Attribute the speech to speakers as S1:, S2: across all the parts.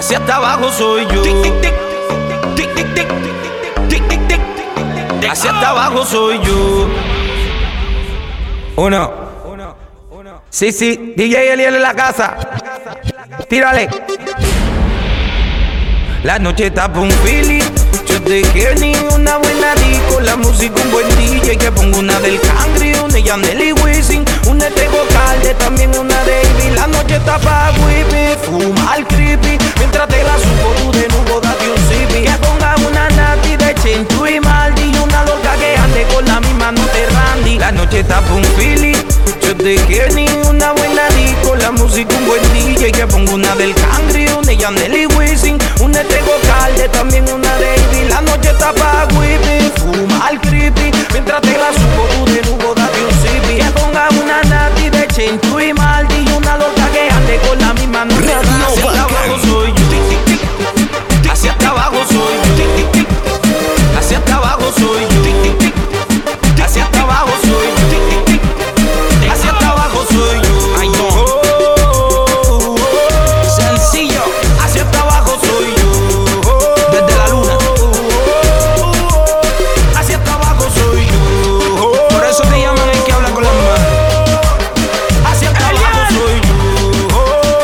S1: Hacia hasta abajo soy yo. Hacia hasta abajo soy yo. Uno. Sí, DJ Eliel en la casa. Tírale. La noche está pa' un feeling. Yo te quiero ni una buena disco. La música un buen DJ. Que pongo una del Cangri, una de Yandel y Wisin, una de Tego Calde, también una de Ivy. La noche está pa' whippy, fumar creepy. Mientras te la subo tú de nuevo date un zippy. Que ponga una Nati de Chenchu y Maldi, y una loca que ande con la misma no te Randy. La noche está pa' un feeling. Yo te quiero ni una buena disco. La música un buen DJ. Que pongo una del Cangri, una de Yandel y Wisin, una de Tego Calde, también una de Ivy. La noche está pa' whippy, fumar creepy. Mientras te la subo tú de nuevo date un zippy. Que ponga una Nati de Chenchu y Maldi, y una loca que ande con la misma no te Randy. Hacia abajo soy yo. Hacia hasta abajo soy yo. Hacia hasta abajo soy yo. Hacia hasta abajo soy yo. Hacia hasta abajo soy yo. Ay no. Sencillo. Hacia hasta abajo soy yo. Desde la luna. Hacia hasta abajo soy yo. Por eso te llaman el que habla con las manos. Hacia hasta abajo soy yo.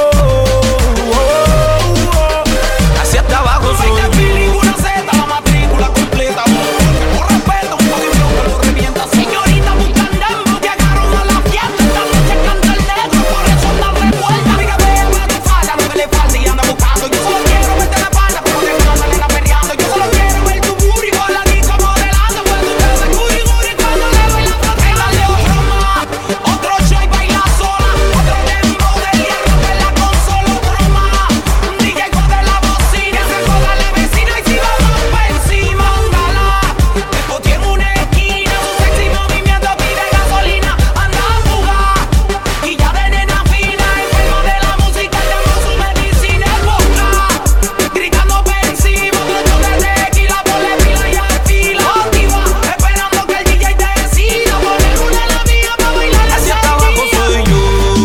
S1: Hacia hasta abajo soy yo.
S2: Una Z, la matrícula completa. Un respeto, un código que lo revienta. Señorita buscando, llegaron a la fiesta. Esta noche canta el negro, por eso anda revuelta. Amiga, vea para tu falda, no me le falta y anda buscando. Yo solo quiero verte la espalda, como de una nena perreando. Yo solo quiero ver tu booty con la disco modelando. Cuando ustedes guri guri, cuando le doy la protesta. Dale otro más, otro show y baila sola. Otro dembow de hierro que la consola. Otro más, un DJ de la bocina. Se joda la vecina y si vamos pa' encima, ándala. Esto tiene una esquina, su sexy movimiento pide gasolina. Anda a jugar y ya de nena fina, enferma de la música, llamó su medicina el vodka. Gritando pa' encima, otro shot de tequila, ponle pila y alquila. Activa, esperando que el DJ decida poner una la mía pa' bailar la
S1: Hacia hasta abajo soy yo.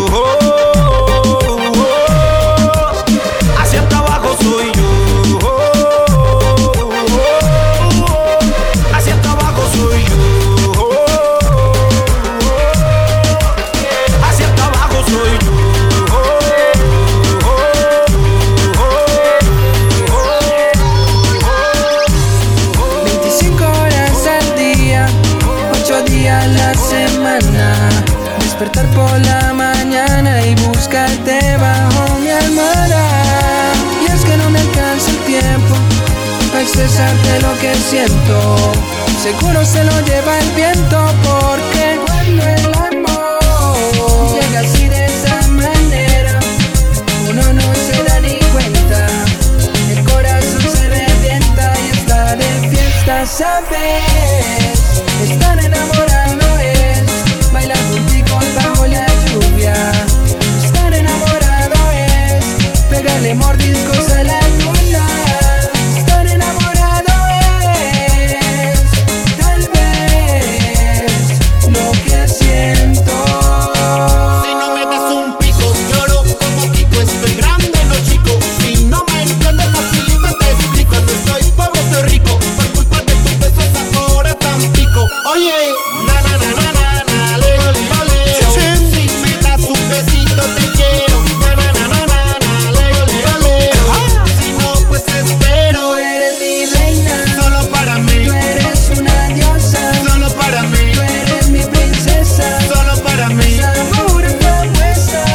S1: Hacia hasta abajo soy yo. Hacia hasta abajo soy yo. Hacia hasta abajo soy yo.
S3: 25 horas al día, 8 días a la semana. Despertar por la mañana y buscarte bajo mi almohada. Y es que no me alcanza el tiempo para expresarte lo que siento. Seguro se lo lleva el viento, porque cuando el amor llega así de esa manera, uno no se da ni cuenta. El corazón se revienta y está de fiesta, ¿sabes? Estar enamorado es bailar contigo bajo la lluvia. Estar enamorado es pegarle mordiscos a la luna. Estar enamorado es tal vez lo que siento.
S2: Si no me das un pico, lloro como Kiko. Estoy grande, no chico. Si no me entiendes fácilmente te explico. Cuando estoy pobre, estoy rico. Por culpa de tus besos ahora tan pico. Oye, na na na na na na, le le le. Si me das un besito te quiero. Na na na na na na, le le le. Si no pues espero.
S3: Tú eres mi reina,
S2: Solo para mí,
S3: tú eres una diosa,
S2: solo para mí,
S3: tú eres mi princesa.
S2: solo para mí.
S3: Sabor propuesta.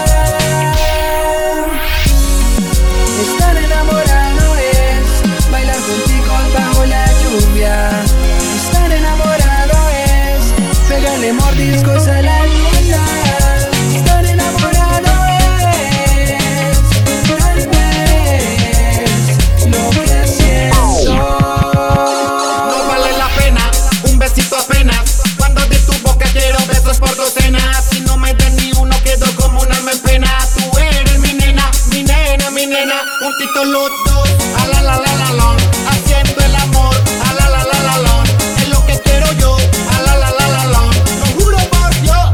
S3: Estar enamorado es bailar contigo bajo la lluvia. Estar enamorado es pegarle mordiscos a la luna. Estar enamorado es tal vez lo que siento.
S2: No vale la pena, un besito apenas. Cuando de tu boca quiero besos por docenas. Si no me das ni uno quedo como una alma en pena. Tú eres mi nena, mi nena, mi nena. Juntitos los dos, a la la la la la. Haciendo el amor, a la la la la la. Es lo que quiero yo, a la la la la la. Lo juro por Dios,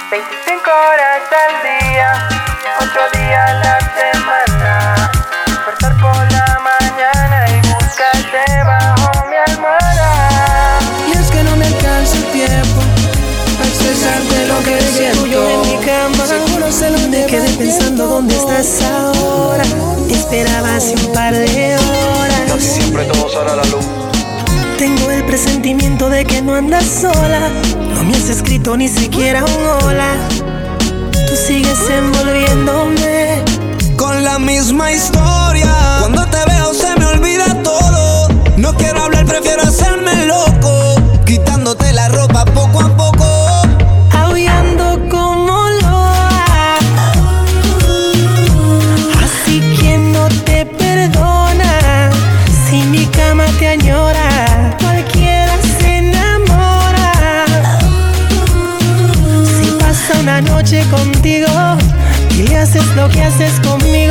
S3: 25 horas al día, 8 días a la semana. Despertar por la mañana y buscarte bajo mi almohada. Y es que no me alcanza el tiempo para expresarte lo que siento. Yo en mi cama, seguro sé dónde quedé pensando dónde estás ahora. Te esperaba hace un par de horas.
S1: Casi siempre todo sale a la luz.
S3: Tengo el presentimiento de que no andas sola. No me has escrito ni siquiera un hola. Tú sigues envolviéndome
S1: con la misma historia. Cuando te veo se me olvida todo. No quiero hablar, prefiero hacerme loco, quitándote la ropa poco a poco,
S3: aullando como loa. Así que no te perdona. Si mi cama te añora, cualquiera se enamora. Si pasa una noche contigo y le haces lo que haces conmigo,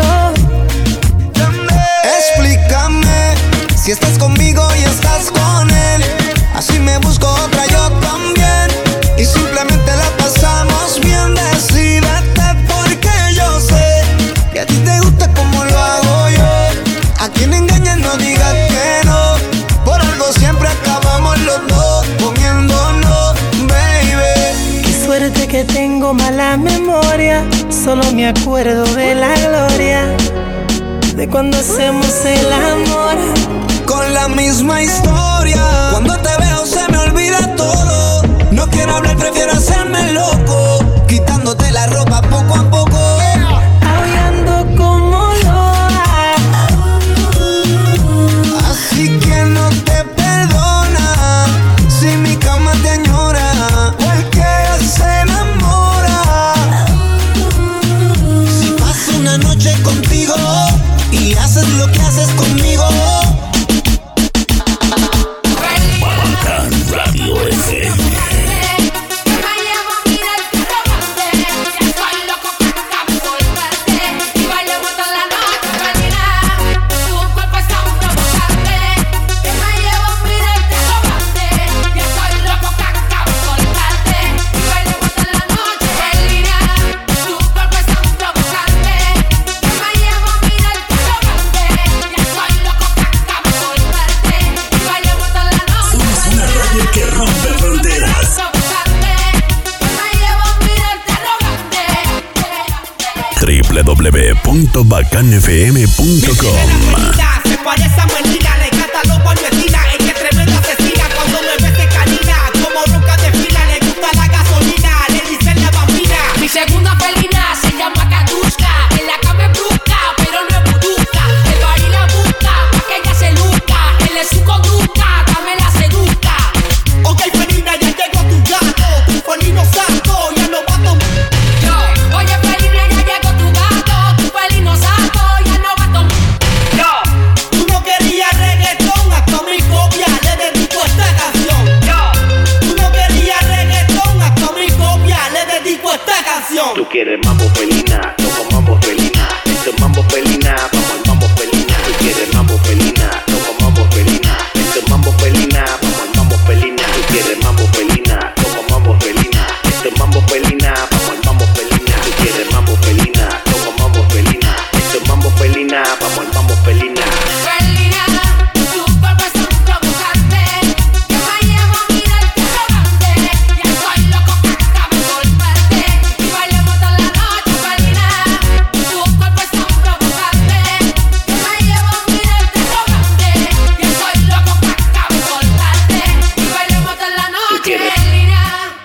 S1: explícame si estás conmigo y estás con él. Así me busco otra yo también y simplemente la pasamos bien. Decídete porque yo sé que a ti te gusta como lo hago yo. A quien engañas no digas que no. Por algo siempre acabamos los dos comiéndonos, baby.
S3: Qué suerte que tengo mala memoria. Solo me acuerdo de la gloria de cuando hacemos el amor.
S1: Con la misma historia. Cuando te veo se me olvida todo. No quiero hablar, prefiero hacerme loco, quitándote la ropa poco a poco,
S3: aullando como loa.
S1: Así que no te perdona. Si mi cama te añora, cualquiera se enamora. Si paso una noche contigo y haces lo que haces conmigo.
S4: Radio FM. www.bacanfm.com.
S2: Se parece a Melina, le canta los pañuelinas. Ella es tremenda asesina cuando me ves de canina. Como roca de fila, le gusta la gasolina. Le dicen la bambina.
S5: Mi segunda felina se llama Katushka. En la cama es brusca, pero no es buduca. El baril la busca, pa' que ella se luzca. Él es su conducta, dame la seduzca.
S2: Ok, felina, ya llegó tu gato. Tu felino santo, ya no va a tomar.
S5: Oye, felina, ya llegó tu gato. Tu felino santo, ya no va a tomar.
S2: Tú no querías reggaetón, hasta mi copia le dedico esta canción. Tú no querías reggaetón, hasta mi copia le dedico esta canción.
S4: Tú quieres mambo felina, toma mambo felina. Esto es mambo felina, vamos al mambo felina. Tú quieres mambo felina, toma mambo felina. Esto es mambo felina, vamos al mambo felina. Tú quieres mambo felina, toma mambo felina. Esto es mambo felina, vamos al mambo felina. Tú quieres mambo felina, toma mambo felina. Esto es mambo felina, vamos al mambo felina.
S5: Felina, tu cuerpo es un provocante. Yo me llevo a mirarte arrogante. Ya soy loco que acabo de golpearte. Y bailemos toda la noche, felina. Tu cuerpo es un provocante. Yo me llevo a mirarte arrogante. Ya soy loco que acabo de golpearte. Y bailemos toda la noche, felina.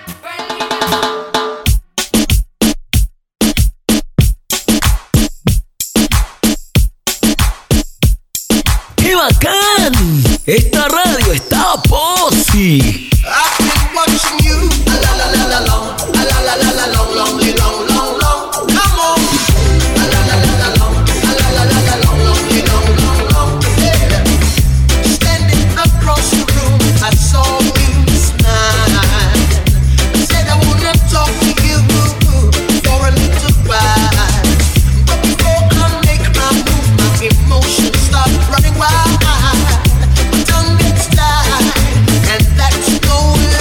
S6: ¡Qué bacán! Esta radio está posi.
S2: I've been watching you, la la la la long, la la la la long, long, long, long, long. Come on, la la la la long, la la la la long, long, long, long. Yeah. Standing across the room, I saw you smile. Said I wanna talk to you for a little while, but before I make my move, my emotions start running wild. My tongue gets tied, and that's no lie.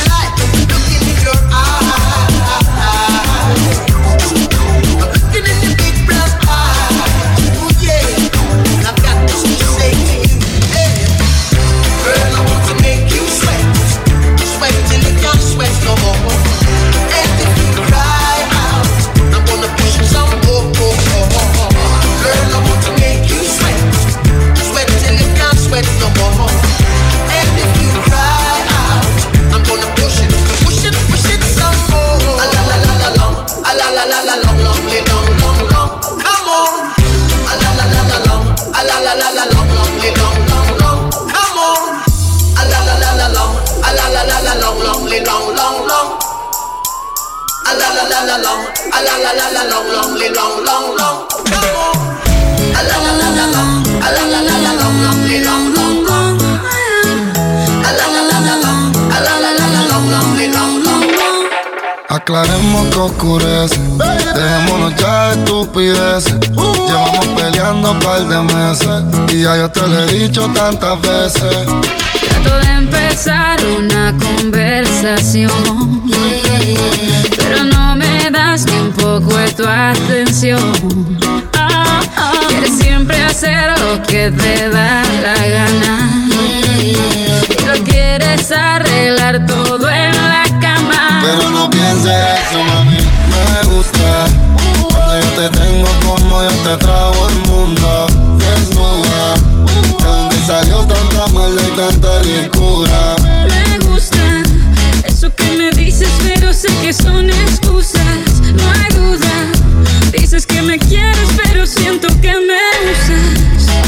S2: la la long, a la la la la long, long, li long, long, long. A la la la la long, a la la la la long, long, li long, long, long. A la la la la long, a la la la la long, long, li long, long, long.
S7: Aclaremos que oscurece, dejémonos ya de estupideces. Llevamos peleando un par de meses y ya yo te lo he dicho tantas veces.
S8: Trato de empezar una conversación, pero no me das ni un poco de tu atención. Quieres siempre hacer lo que te da la gana y lo quieres arreglar todo en la cama.
S7: Pero no pienses eso, mami, me gusta cuando yo te tengo como yo te trago al mundo. Desnuda, de donde salió tanta maldad y tanta ricura.
S8: Me gusta eso que me dices, pero sé que son excusas. No hay duda, dices que me quieres, pero siento que me usas.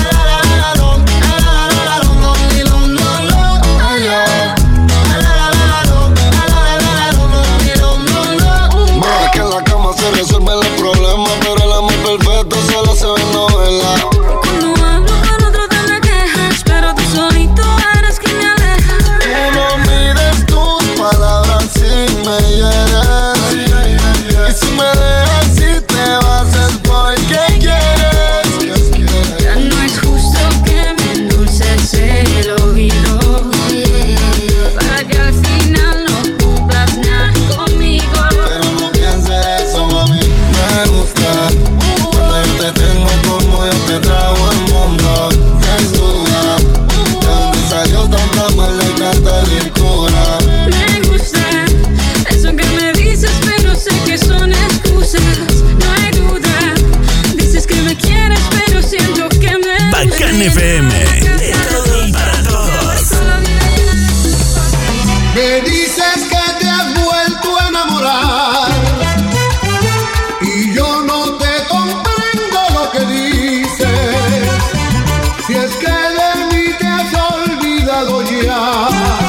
S7: Más que en la cama se resuelven los problemas, pero el amor perfecto solo se ve en novela.
S8: Cuando hablo con otro te me quejas, pero tú solito eres quien me aleja.
S7: Tú no mires tus palabras si me hieres. Y si me dejas, si te vas es porque quieres.
S8: Ya no es justo que me endulces el oído, para que al final no cumplas nada conmigo.
S7: Pero no pienses eso, mami, me gusta cuando yo te tengo como yo te trago al mundo. Desnuda, de donde salió tanta maldad y tanta ricura.
S8: Me gusta eso que me dices, pero sé que son excusas. No hay duda, dices que me quieres, pero siento que me
S6: Bacán FM, de todo y para todos.
S9: Me dices que te has vuelto a enamorar y yo no te comprendo lo que dices. Si es que de mí te has olvidado ya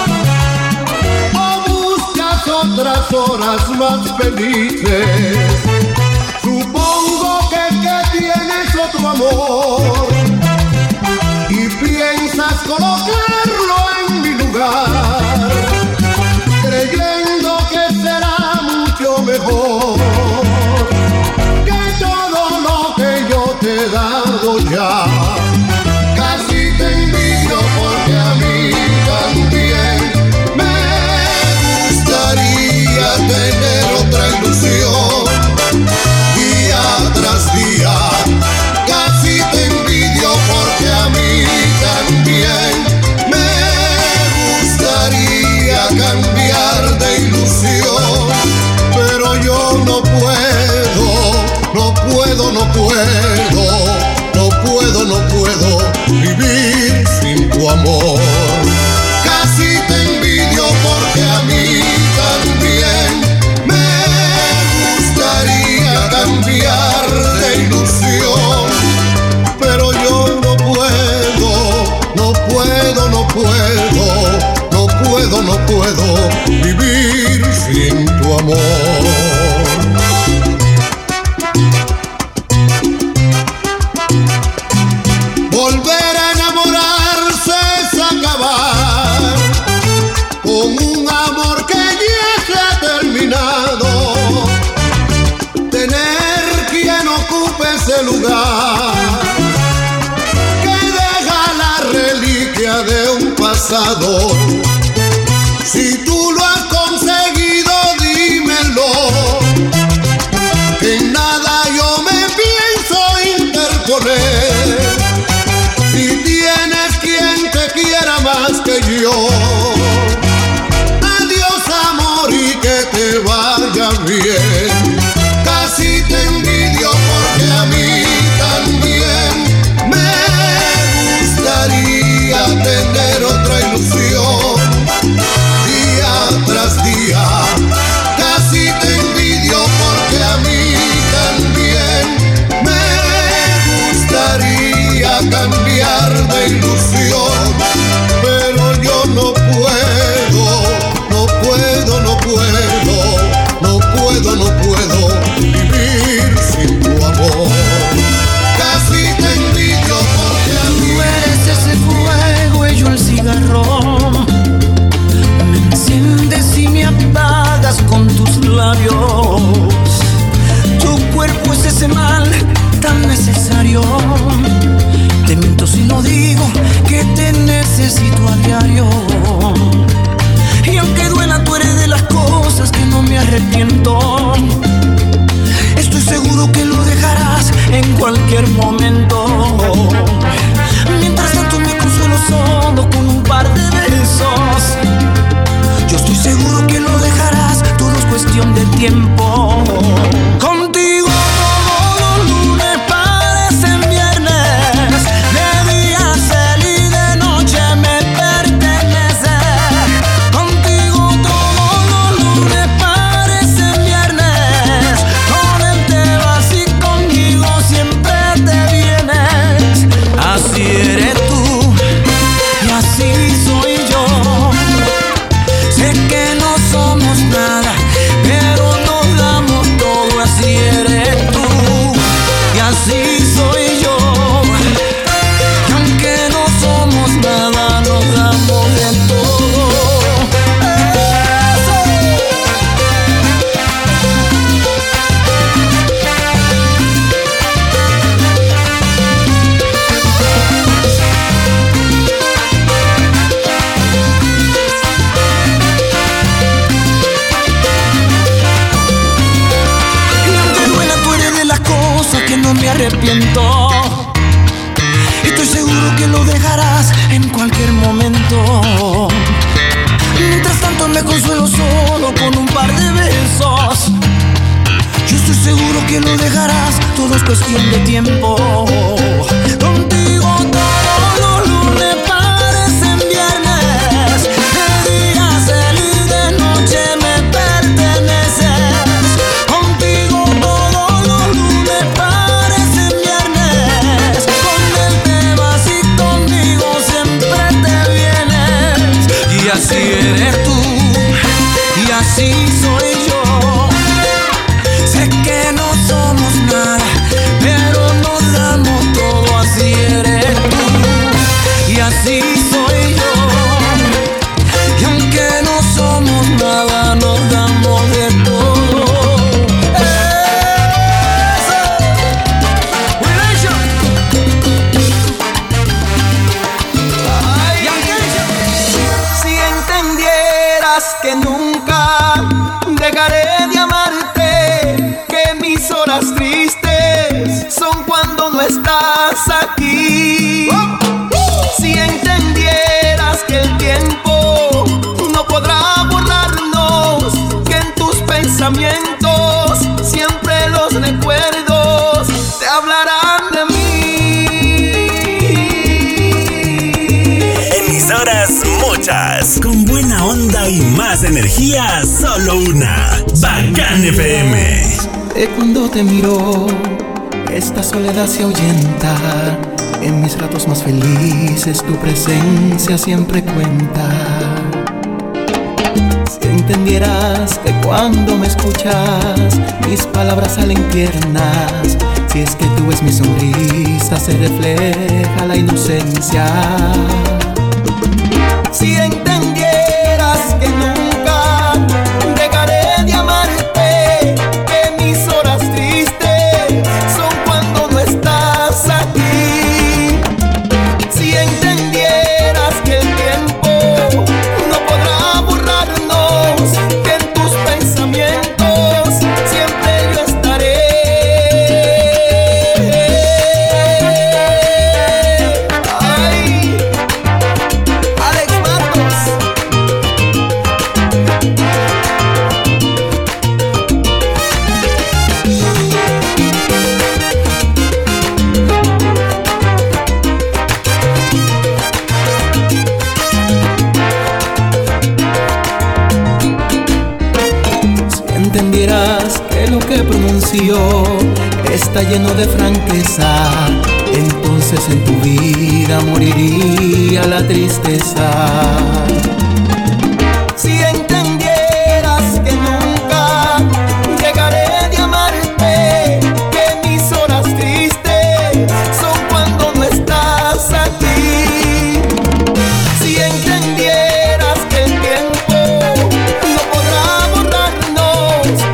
S9: o buscas otras horas más felices. Supongo que tienes otro amor y piensas colocarlo en mi lugar, creyendo que será mucho mejor que todo lo que yo te he dado ya. Casi te envidio porque a mí también me gustaría tener otra ilusión día tras día. Casi te envidio porque a mí también me gustaría cambiar de ilusión, pero yo no puedo, no puedo, no puedo, no puedo, no puedo vivir sin tu amor. Casi te envidio porque a mí también me gustaría cambiar de ilusión, pero yo no puedo, no puedo, no puedo, no puedo, no puedo vivir sin tu amor. Volver a enamorarse es acabar con un amor que ya se ha terminado. Tener quien ocupe ese lugar que deja la reliquia de un pasado. Si tú lo has conseguido, dímelo, que en nada yo me pienso interponer. Si tienes quien te quiera más que yo, adiós amor y que te vaya bien. Casi te envidio porque a mí también me gustaría tener otra ilusión día tras día. Casi te envidio porque a mí también me gustaría cambiar de ilusión, pero yo no puedo, no puedo, no puedo, no puedo, no puedo
S1: labios. Tu cuerpo es ese mal tan necesario. Te miento si no digo que te necesito a diario. Y aunque duela, tú eres de las cosas que no me arrepiento. Estoy seguro que lo dejarás en cualquier momento. Mientras tanto me consuelo solo con un par de besos. Yo estoy seguro que lo dejarás, todo es cuestión de tiempo. Contigo todos los lunes parecen viernes. De día feliz, de noche me pertenece. Contigo todos los lunes parecen viernes. Con él te vas y conmigo siempre te vienes. Así eres tú y así soy yo. Sé que no somos nada, pero nos damos todo. Así eres tú y así soy yo. Y aunque no somos nada, nos damos de todo. Y aunque duela, tú eres de las cosas que no me arrepiento. Estoy seguro que lo dejarás en cualquier momento. Mientras tanto me consuelo solo con un par de besos. Yo estoy seguro que lo dejarás, todo es cuestión de tiempo. Contigo todos los lunes parecen viernes. De día feliz, de noche me perteneces. Contigo todos los lunes parecen viernes. Con él te vas y conmigo siempre te vienes. Y así eres tú y así soy yo. Sé que no somos nada, pero nos damos todo. Así eres tú y así soy yo. Y aunque no somos nada, nos damos de todo. Eso. Relation. Ay, si entendieras que nunca dejaré de amarte, que mis horas tristes son cuando no estás aquí. Si entendieras que el tiempo no podrá borrarnos, que en tus pensamientos siempre los recuerdos te hablarán de mí.
S6: Emisoras muchas, con buena onda y más energía, solo una. Bacán FM.
S1: Cuando te miro, esta soledad se ahuyenta. En mis ratos más felices tu presencia siempre cuenta. Si entendieras que cuando me escuchas mis palabras salen tiernas, si es que tú ves mi sonrisa, se refleja la inocencia. Si entendieras que nunca dejaré de amarte, que mis horas tristes son cuando no estás aquí. Si entendieras que el tiempo no podrá borrarnos, que en tus pensamientos siempre yo estaré. Ay, Alex Matos. Si entendieras que lo que pronuncio está lleno de franqueza, entonces en tu vida moriría la tristeza. Si entendieras que nunca dejaré de amarte, que mis horas tristes son cuando no estás aquí. Si entendieras que el tiempo no podrá borrarnos,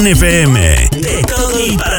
S6: FM. De todo y para